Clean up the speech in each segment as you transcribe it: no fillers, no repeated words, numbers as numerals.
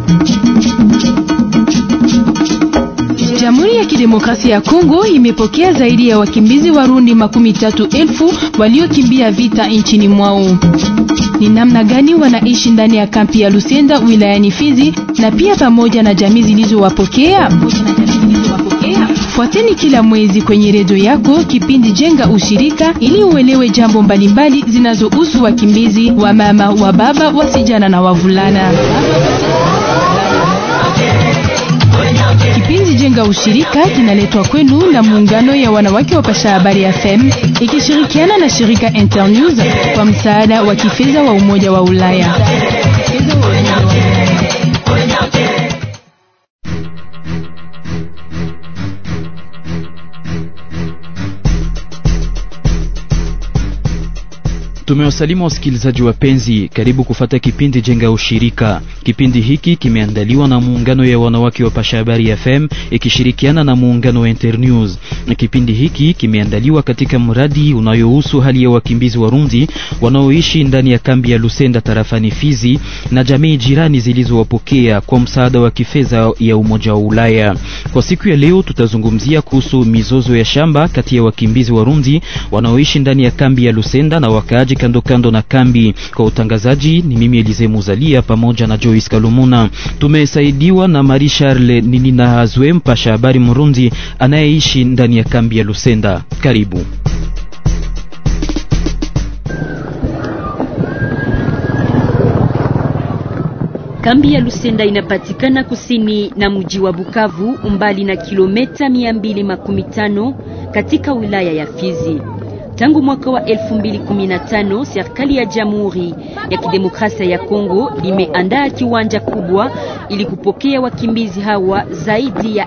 Jamhuri ya Kidemokrasia ya Kongo imepokea zaidi ya wakimbizi Warundi 30,000 waliokimbia vita nchini mwao. Ni namna gani wanaishi ndani ya kampi ya Lusenda wilayani Fizi na pia pamoja na jamii zilizowapokea? Fuateni kila mwezi kwenye redio yako kipindi Jenga Ushirika ili uelewe jambo mbalimbali zinazohusu wakimbizi wa mama, wa baba, wasijana na wavulana. Kipindi Jenga Ushirika kinaletwa kwenu na muungano ya wanawake wa Pasha Habari FM ikishirikiana na shirika Internews kwa msaada wa kifedha wa Umoja wa Ulaya. Tumewasalimu wasikilizaji wapenzi, karibu kufata kipindi Jenga Ushirika. Kipindi hiki kimeandaliwa na muungano ya wanawake wa Pasha Habari FM ikishirikiana na muungano wa Internews. Kipindi hiki kimeandaliwa katika mradi unayohusu hali ya wakimbizi Warundi wanaoishi ndani ya kambi ya Lusenda tarafani Fizi na jamii jirani zilizowapokea kwa msaada wa kifedha ya Umoja wa Ulaya. Kwa siku ya leo tutazungumzia kuhusu mizozo ya shamba kati ya wakimbizi Warundi wanaoishi ndani ya kambi ya Lusenda na wakaaji kando na kambi. Kwa utangazaji ni mimi Elize Muzalia pamoja na Joyce Kalumuna. Tumesaidiwa na Marie Charles Ninina Hazwe, mpasha habari Murundi anayeishi ndani ya kambi ya Lusenda. Karibu. Kambi ya Lusenda inapatikana kusini na mji wa Bukavu, umbali na kilomita 215 katika wilaya ya Fizi. Tangu mwaka wa 2015, serikali ya Jamhuri ya Kidemokrasia ya Kongo limeandaa kiwanja kubwa ili kupokea wakimbizi hawa zaidi ya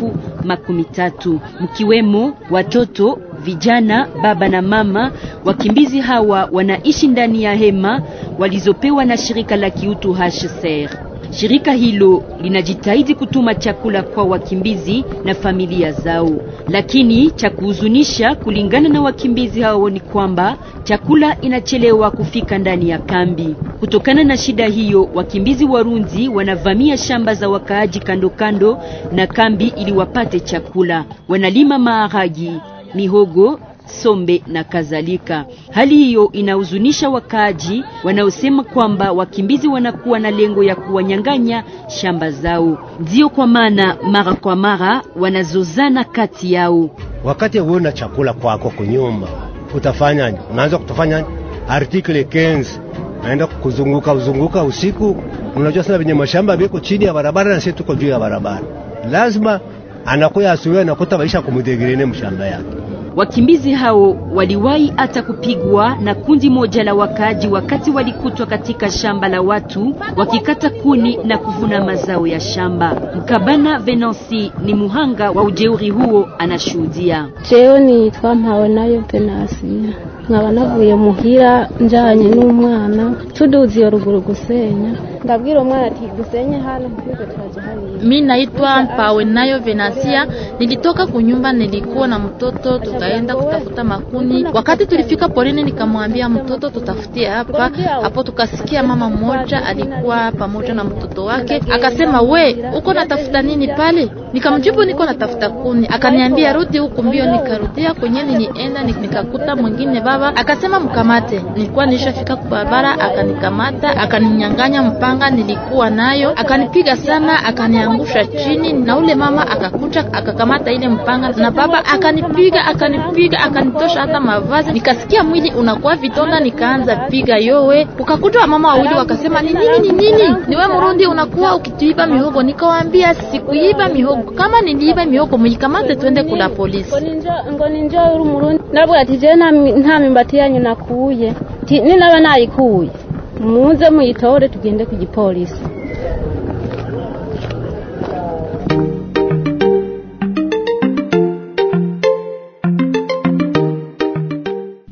13,000, mkiwemo watoto, vijana, baba na mama. Wakimbizi hawa wanaishi ndani ya hema walizopewa na shirika la kiutu HCR. Shirika hilo linajitahidi kutuma chakula kwa wakimbizi na familia zao. Lakini cha kuhuzunisha kulingana na wakimbizi hao ni kwamba chakula inachelewa kufika ndani ya kambi. Kutokana na shida hiyo, wakimbizi Warundi wanavamia shamba za wakaaji kando na kambi ili wapate chakula. Wanalima maharagi, mihogo, sombe na kadhalika. Hali hiyo inahuzunisha wakaaji wanaosema kwamba wakimbizi wanakuwa na lengo ya kuwanyang'anya shamba zao. Ndio kwa maana mara kwa mara wanazozana kati yao. Wakati uona chakula kwako kunyumba, utafanya nini? Unaanza kutofanya article 15, naenda kuzunguka usiku. Unajua sana venye mashamba biko chini ya barabara na sisi tuko juu ya barabara. Lazima anakuya asubuhi na kuta maisha kumudegerene mshamba yake. Wakimbizi hao waliwahi hata kupigwa na kundi moja la wakaaji wakati walikutwa katika shamba la watu wakikata kuni na kuvuna mazao ya shamba. Mkabana Venansi ni muhanga wa ujeuri huo, anashuhudia. Cheo ni twampawe nayo Venansi. Nkaba navuye muhira njanye n'umwana tuduzi yo ruguru gusenya. Ndabwira umwana ati gusenye hano mpige twaje hali. Mimi naitwa Mpawe nayo Venasia. Nilitoka kunyumba, nilikuwa na mtoto, tukaenda kutafuta makuni. Wakati tulifika porini nikamwambia mtoto tutafutie hapa. Hapo tukasikia mama mmoja alikuwa pamoja na mtoto wake. Akasema, "We, uko natafuta nini pale?" Nikamjibu, "Niko natafuta kuni." Akaniambia, "Rudi huko mbio." Nikarudia kwenye nilienda, nikakuta mwingine baba. Akasema, "Mkamate." Nilikuwa nishafika kwa barabara, akanikamata, akaninyang'anya mpanga nilikuwa nayo, akanipiga sana, akaniangusha chini, na ule mama akakuja akakamata ile mpanga na baba akanipiga, akanitosha hata mavazi. Nikasikia mwili unakuwa vitonda, nikaanza piga yowe. Ukakuta mama wawili wakasema, "Ni nini? Ni wewe Murundi unakuwa ukituiba mihogo?" Nikawaambia, "Sikuiba mihogo. Kama niliiba mihogo mlikamate twende kula polisi." Ngo ninjo uri Murundi. Nabwo ati je nta mimbati yanyu nakuye. Ni naba nayikuye. Muze muyitore tugende ku gipolisi.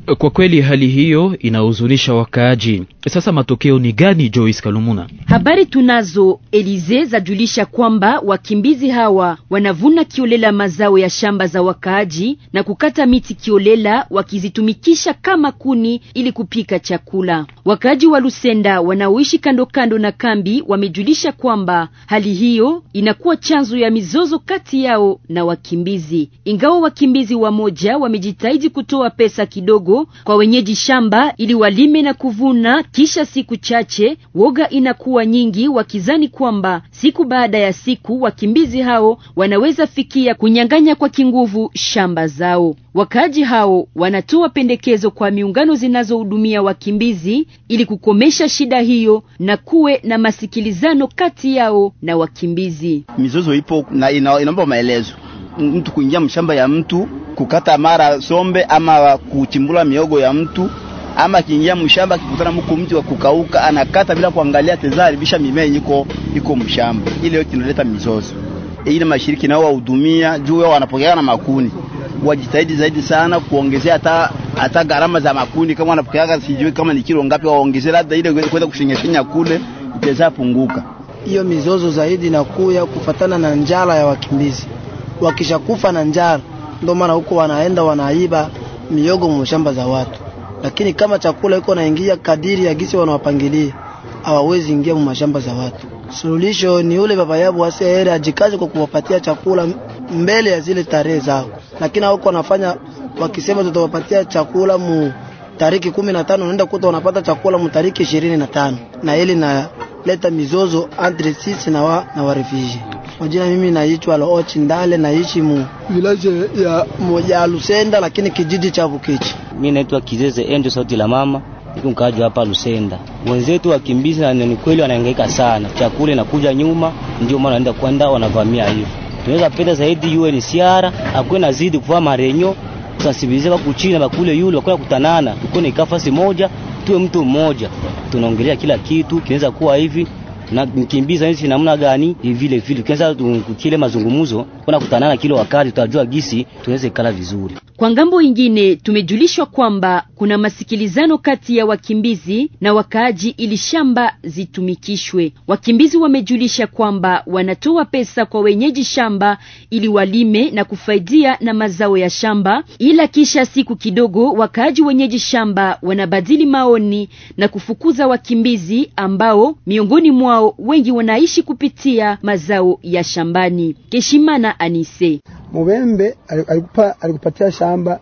Kwa kweli hali hiyo inahuzunisha wakaaji. Sasa matokeo ni gani, Joyce Kalumuna? Habari tunazo Elize zajulisha kwamba wakimbizi hawa wanavuna kiolela mazao ya shamba za wakaaji na kukata miti kiolela wakizitumikisha kama kuni ili kupika chakula. Wakaaji wa Lusenda wanaoishi kando kando na kambi wamejulisha kwamba hali hiyo inakuwa chanzo ya mizozo kati yao na wakimbizi. Ingawa wakimbizi wamoja wamejitahidi kutoa pesa kidogo kwa wenyeji shamba ili walime na kuvuna, kisha siku chache woga inakuwa nyingi, wakizani kwamba siku baada ya siku wakimbizi hao wanaweza fikia kunyang'anya kwa kinguvu shamba zao. Wakaaji hao wanatoa pendekezo kwa miungano zinazohudumia wakimbizi ili kukomesha shida hiyo na kuwe na masikilizano kati yao na wakimbizi. Mizozo ipo na inaomba maelezo. Mtu kuingia mshamba ya mtu, kukata mara sombe ama kuchimbula miogo ya mtu, ama kiingia mshamba kikutana mko mti wa kukauka anakata bila kuangalia tezaharibisha mimea iko mshamba. Ile yote inaleta mizozo. Ile mashiriki nao wahudumia juu wao wanapokea na makuni. Wajitahidi zaidi sana kuongezea hata gharama za makuni, kama wanapokea sijui kama ni kilo ngapi waongezee, labda ile kwenda kushinyashinya kule itaweza punguka. Hiyo mizozo zaidi na kuya kufatana na njala ya wakimbizi. Wakishakufa na njala ndio maana huko wanaenda wanaiba miogo mshamba za watu. Lakini kama chakula iko naingia kadiri ya gisi wanawapangilia, hawawezi ingia mashamba za watu. Suluhisho ni ule baba yao wasiere ajikaze kwa kuwapatia chakula mbele ya zile tarehe zao. Lakini huko wanafanya wakisema tutawapatia chakula tariki 15, unaenda kuta wanapata chakula tariki 25. Na ile na leta mizozo entre sisi na wa refugee. Majina mimi naitwa Loochi Ndale, naishi village ya moja Lusenda lakini kijiji cha Bukichi. Mimi naitwa Kizeze Endo sauti la mama, niko mkaaji hapa Lusenda. Wenzetu wakimbizi na ni kweli wanahangaika sana. Chakula inakuja nyuma, ndio maana kwenda wanavamia hivi. Tunaweza penda zaidi UNHCR akwe nazidi kufanya marenyo sensibilize kwa kuchina bakule yule wakona kutanana. Tuko ni kafasi moja, tuwe mtu mmoja. Tunaongelea kila kitu, kinaweza kuwa hivi. Na mkimbiza hizi namna gani vile kianza kile mazungumzo kuna kutanana kile wakati tutajua gisi tuweze kala vizuri. Kwa ngambo nyingine tumejulishwa kwamba kuna masikilizano kati ya wakimbizi na wakaaji ili shamba zitumikishwe. Wakimbizi wamejulisha kwamba wanatoa pesa kwa wenyeji shamba ili walime na kufaidia na mazao ya shamba, ila kisha siku kidogo wakaaji wenyeji shamba wanabadili maoni na kufukuza wakimbizi ambao miongoni mwao wengi wanaishi kupitia mazao ya shambani. Keshimana Anise Mubembe alikupatia shamba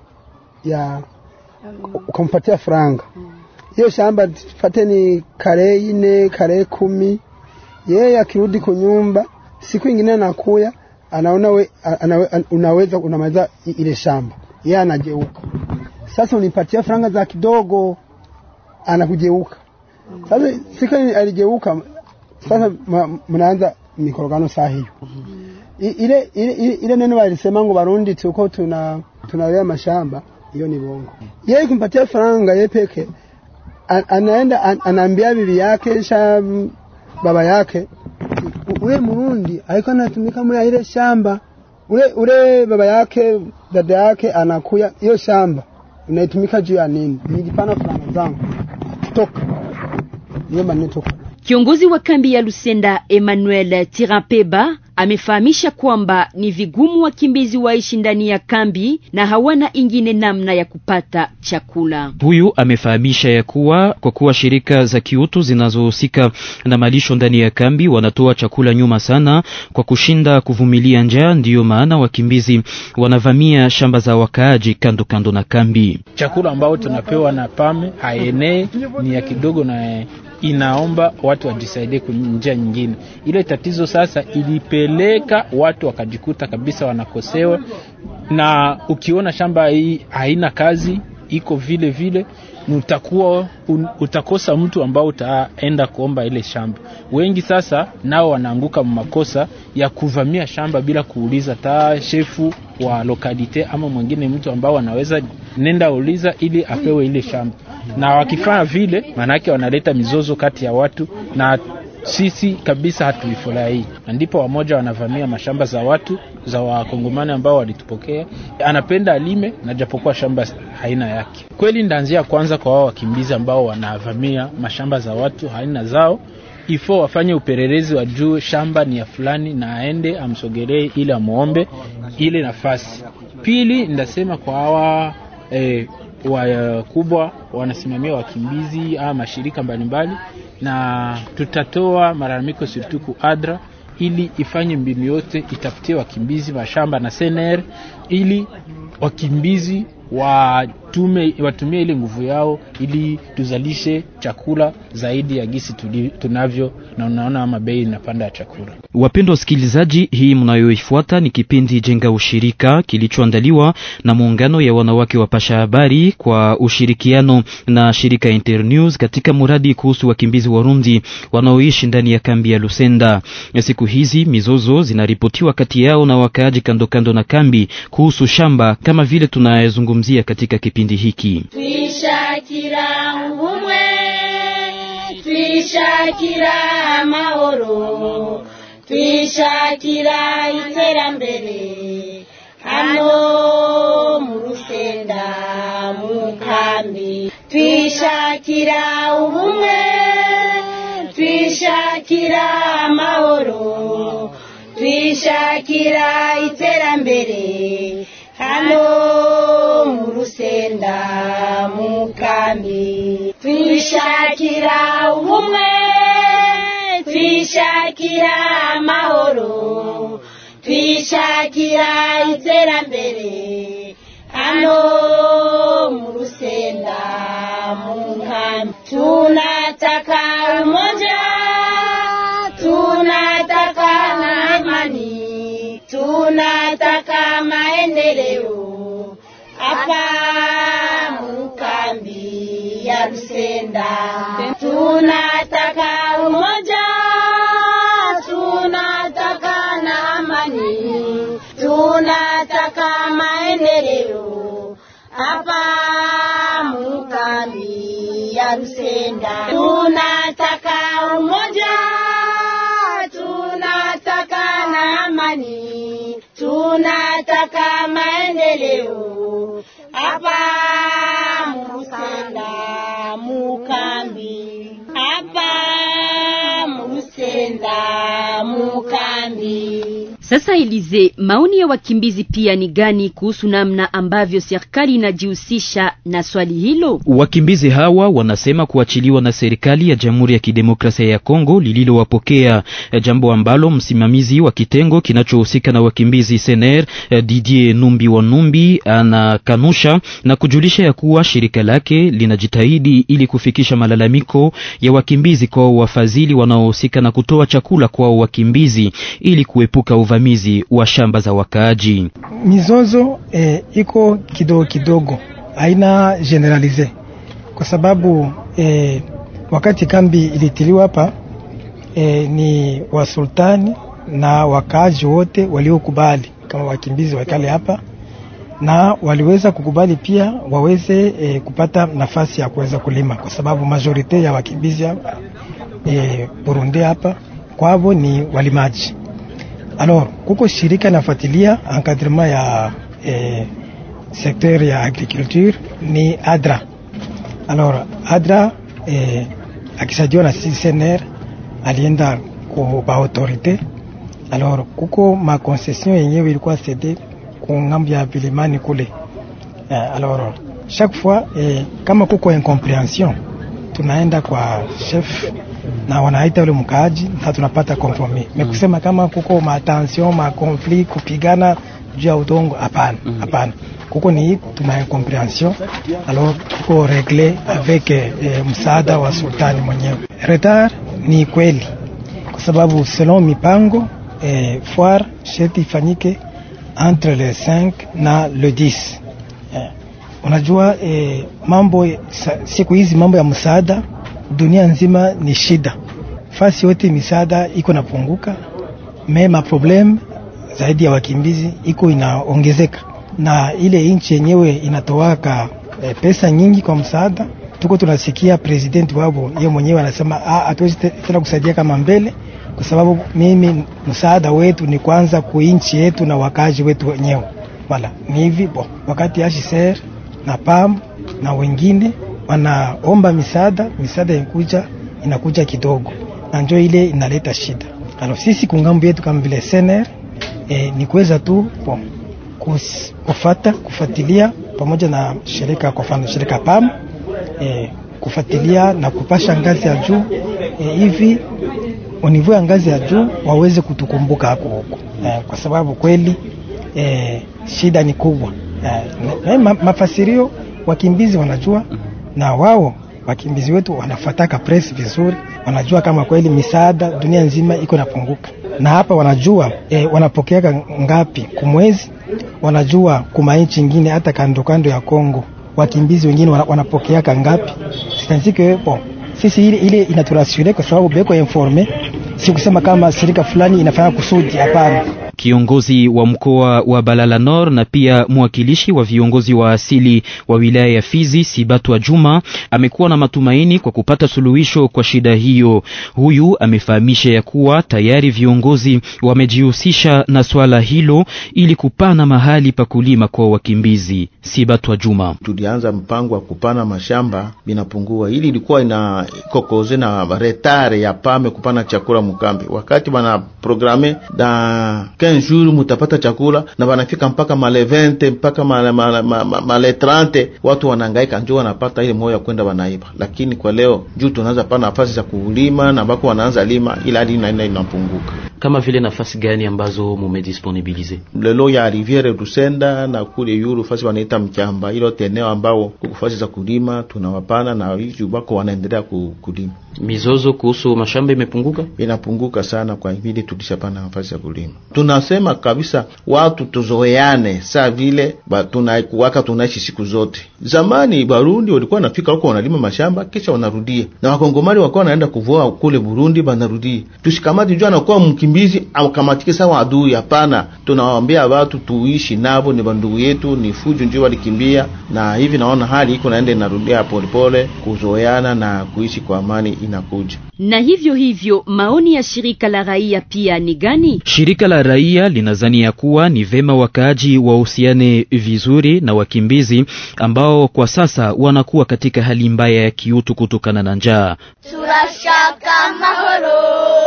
ya ukampatia franga. Hiyo shamba fateni kare 4 kare 10. Yeye akirudi kwa nyumba siku nyingine anakuya anaona unaweza unamaliza ile shamba. Yeye anageuka. Sasa unipatia franga za kidogo anakugeuka. Sasa siku aligeuka sasa mnaanza mikorogano saa hiyo. Ile neno walisema ngo Barundi tuko tunawea mashamba, hiyo ni bongo. Yeye kumpatia faranga yeye peke anaenda anaambia bibi yake baba yake ule Murundi haiko anatumika mwa ile shamba. Ule baba yake dada yake anakuya hiyo shamba unaitumika juu ya nini? Nilipana faranga zangu toka niyo manitoka. Kiongozi wa kambi ya Lusenda Emmanuel Tirapeba amefahamisha kwamba ni vigumu wakimbizi waishi ndani ya kambi na hawana ingine namna ya kupata chakula. Huyu amefahamisha ya kuwa kwa kuwa shirika za kiutu zinazohusika na malisho ndani ya kambi wanatoa chakula nyuma sana kwa kushinda kuvumilia njaa, ndiyo maana wakimbizi wanavamia shamba za wakaaji kando na kambi. Chakula ambao tunapewa na PAME haenei, ni ya kidogo na inaomba watu wajisaidie kwa njia nyingine. Ile tatizo sasa ilipeleka watu wakajikuta kabisa wanakosewa, na ukiona shamba hii haina kazi iko vile utakosa mtu ambao utaenda kuomba ile shamba. Wengi sasa nao wanaanguka makosa ya kuvamia shamba bila kuuliza ta shefu wa lokalite ama mwingine mtu ambao anaweza nenda uliza ili apewe ile shamba. Na wakifanya vile maana yake wanaleta mizozo kati ya watu, na sisi kabisa hatuifurahii, na ndipo wamoja wanavamia mashamba za watu za wakongomani ambao walitupokea. Anapenda alime na japokuwa shamba haina yake. Kweli ndaanzia kwanza kwa wao wakimbizi ambao wanavamia mashamba za watu haina zao, ifo wafanye upelelezi wajue shamba ni ya fulani na aende amsogelee ili amuombe ile nafasi. Pili ndasema kwa hawa wakubwa wanasimamia wakimbizi ama mashirika mbalimbali, na tutatoa malalamiko surtout ADRA ili ifanye mbinu yote itafutie wakimbizi mashamba na CNR ili wakimbizi watumie ile nguvu yao ili tuzalishe chakula zaidi ya gisi tunavyo, na unaona ama bei inapanda ya chakula. Wapendwa wasikilizaji, hii mnayoifuata ni kipindi Jenga Ushirika kilichoandaliwa na muungano ya wanawake wa pasha habari kwa ushirikiano na shirika Internews katika muradi kuhusu wakimbizi Warundi wanaoishi ndani ya kambi ya Lusenda. Siku hizi mizozo zinaripotiwa kati yao na wakaaji kando kando na kambi kuhusu shamba, kama vile tunayezungumzia katika kipindi hiki. Twishakira ubumwe, twishakira amahoro, twishakira iterambere hano mu Lusenda mu kambi. Twishakira ubumwe, twishakira amahoro, twishakira iterambere hano mu Lusenda mu kambi. Twishakira ubumwe, twishakira amahoro, twishakira iterambere hano mu Lusenda mu kambi. Tunataka umoja, tunataka amani, tunataka maendeleo hapa mu kambi ya Lusenda. Tunataka umoja, tunataka amani, tunataka maendeleo hapa mu kambi ya Lusenda. Tunataka umoja, tunataka amani, tunataka maendeleo hapa mu Lusenda mu kambi, hapa mu Lusenda mu kambi. Sasa Elize, maoni ya wakimbizi pia ni gani kuhusu namna ambavyo serikali inajihusisha na swali hilo? Wakimbizi hawa wanasema kuachiliwa na serikali ya Jamhuri ya Kidemokrasia ya Kongo lililowapokea, jambo ambalo msimamizi wa kitengo kinachohusika na wakimbizi CNR Didier Numbi wa Numbi anakanusha na kujulisha ya kuwa shirika lake linajitahidi ili kufikisha malalamiko ya wakimbizi kwa wafadhili wanaohusika na kutoa chakula kwa wakimbizi ili kuepuka uvamizi wa shamba za wakaaji. Mizozo iko kidogo, haina generalize, kwa sababu wakati kambi ilitiliwa hapa ni wasultani na wakaaji wote waliokubali kama wakimbizi wakale hapa, na waliweza kukubali pia waweze kupata nafasi ya kuweza kulima, kwa sababu majorite ya wakimbizi hapa Burundi hapa kwao ni walimaji. Alors kuko shirika nafuatilia encadrement ya secteur ya agriculture ni ADRA. Alors ADRA akisaidiwa na CNR alienda kwa autorite. Alors kuko ma concession yenyewe ilikuwa cede kwa ngambo ya vilimani kule. Alors chaque fois kama kuko incompréhension tunaenda kwa chef na wanaita yule mkaaji na tunapata compromis. Mekusema kama kuko matension, ma conflit, kupigana juu ya udongo, hapana. Kuko ni tuna comprehension, alors kuko régler avec msaada wa sultani mwenyewe. Retard ni kweli, kwa sababu selon mipango foire sheti ifanyike entre le 5 na le 10. Unajua mambo siku hizi mambo ya msaada dunia nzima ni shida. Fasi yote misaada iko napunguka, mema problem zaidi ya wakimbizi iko inaongezeka, na ile inchi yenyewe inatoaka pesa nyingi kwa msaada, tuko tunasikia president wao yeye mwenyewe anasema hatuwezi tena kusaidia kama mbele, kwa sababu mimi msaada wetu ni kwanza kuinchi yetu na wakazi wetu wenyewe. Wala ni hivi wakati HCR na PAM na wengine wanaomba misaada inakuja kidogo, na njoo ile inaleta shida. Alors sisi kungambo yetu kama vile SNR ni kuweza tu kufuatilia pamoja na shirika, kwa mfano shirika PAM kufuatilia na kupasha ngazi ya juu hivi univu ya ngazi ya juu waweze kutukumbuka huko, kwa sababu kweli shida ni kubwa. Mafasirio wakimbizi wanajua, na wao wakimbizi wetu wanafuataka press vizuri, wanajua kama kweli misaada dunia nzima iko napunguka, na hapa wanajua wanapokea ngapi kumwezi, wanajua kuma nchi nyingine hata kando ya Kongo wakimbizi wengine wanapokea ngapi. Sitanzike sisi ile inaturasure kwa sababu beko informe, si kusema kama shirika fulani inafanya kusudi, hapana. Kiongozi wa mkoa wa Balala Nord na pia mwakilishi wa viongozi wa asili wa wilaya ya Fizi, Sibatwa Juma, amekuwa na matumaini kwa kupata suluhisho kwa shida hiyo. Huyu amefahamisha ya kuwa tayari viongozi wamejihusisha na swala hilo ili kupana mahali pa kulima kwa wakimbizi. Sibatwa Juma: tulianza mpango wa kupana mashamba binapungua, ili ilikuwa ina kokoze na retare ya pame kupana chakula mkambi. Wakati bana programe da 15 jours mutapata chakula, na wanafika mpaka male 20 mpaka male 30, watu wanahangaika njoo wanapata ile moyo kwenda wanaiba. Lakini kwa leo juu tunaanza pana nafasi za kulima na bako wanaanza lima, ila hadi inapunguka. Kama vile nafasi gani ambazo mumedisponibilize? Lelo ya Riviere Lusenda na kule yuru fasi wanaita Mchamba, ilo eneo ambao kufasi za kulima tunawapana, na hizo bako wanaendelea kulima. Mizozo kuhusu mashamba imepunguka? Inapunguka sana, kwa hivyo tulishapana nafasi za kulima. Tunasema kabisa watu tuzoeane, saa vile tunaishi siku zote. Zamani Barundi walikuwa nafika huko wanalima mashamba kisha wanarudia, na Wakongomani walikuwa wanaenda kuvua kule Burundi banarudia. Tushikamati jua na kwa mkimbizi au kamatike sawa adui, hapana. Tunawaambia watu tuishi nabo, ni bandugu yetu, ni fujo njoo walikimbia, na hivi naona hali iko naenda inarudia polepole, kuzoeana na kuishi kwa amani inakuja. Na hivyo maoni ya shirika la raia pia ni gani? Shirika la raia linazania kuwa ni vema wakaaji wahusiane vizuri na wakimbizi ambao kwa sasa wanakuwa katika hali mbaya ya kiutu kutokana na njaa. Turashaka mahoro,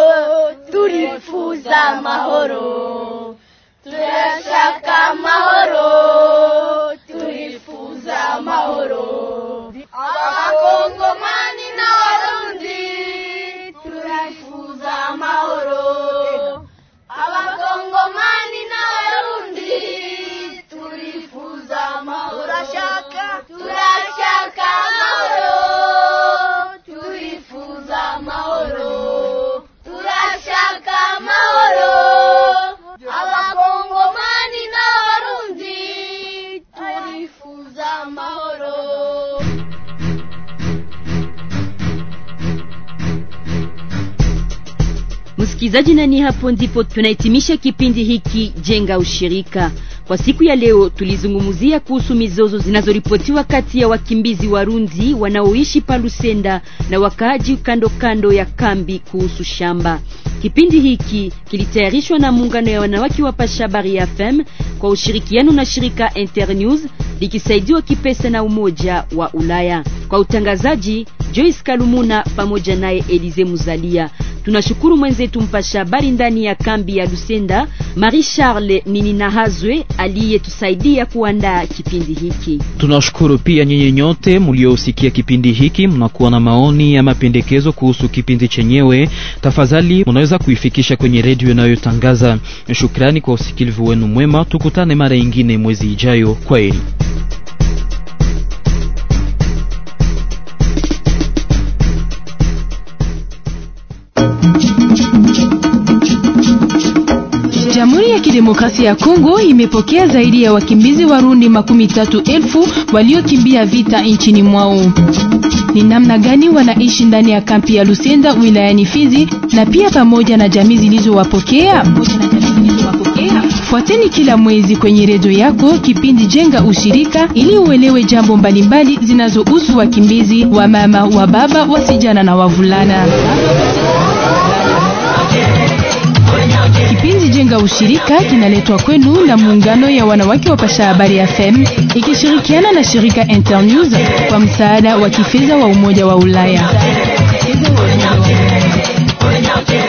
turifuza mahoro. Turashaka mahoro, turifuza mahoro. Abakongomani na Warundi turifuza mahoro. Abakongomani na Warundi turifuza mahoro. Turashaka mahoro, turifuza mahoro. Turashaka mahoro. Abakongomani na Warundi turifuza mahoro. Msikizaji, na ni hapo ndipo tunahitimisha kipindi hiki Jenga Ushirika. Kwa siku ya leo tulizungumzia kuhusu mizozo zinazoripotiwa kati ya wakimbizi Warundi wanaoishi pa Lusenda na wakaaji kando ya kambi kuhusu shamba. Kipindi hiki kilitayarishwa na muungano ya wanawake wa Pashabari FM kwa ushirikiano na shirika Internews likisaidiwa kipesa na Umoja wa Ulaya. Kwa utangazaji Joyce Kalumuna pamoja naye Elize Muzalia. Tunashukuru mwenzetu mpasha habari ndani ya kambi ya Lusenda, Marie Charles Nininahazwe, aliyetusaidia kuandaa kipindi hiki. Tunashukuru pia nyinyi nyote mliosikia kipindi hiki. Mnakuwa na maoni ya mapendekezo kuhusu kipindi chenyewe, tafadhali unaweza kuifikisha kwenye redio inayotangaza. Shukrani kwa usikilivu wenu mwema. Tukutane mara nyingine mwezi ijayo. Kwaheri. Jamhuri ya Kidemokrasia ya Kongo imepokea zaidi ya wakimbizi Warundi 30,000 waliokimbia vita nchini mwao. Ni namna gani wanaishi ndani ya kampi ya Lusenda wilayani Fizi na pia pamoja na jamii zilizowapokea? Fuateni kila mwezi kwenye redio yako kipindi Jenga Ushirika ili uelewe jambo mbalimbali zinazohusu wakimbizi, wa mama, wa baba, wasijana na wavulana. Kipindi Jenga Ushirika kinaletwa kwenu na muungano ya wanawake wa Pasha Habari FM ikishirikiana na shirika Internews kwa msaada wa kifedha wa Umoja wa Ulaya.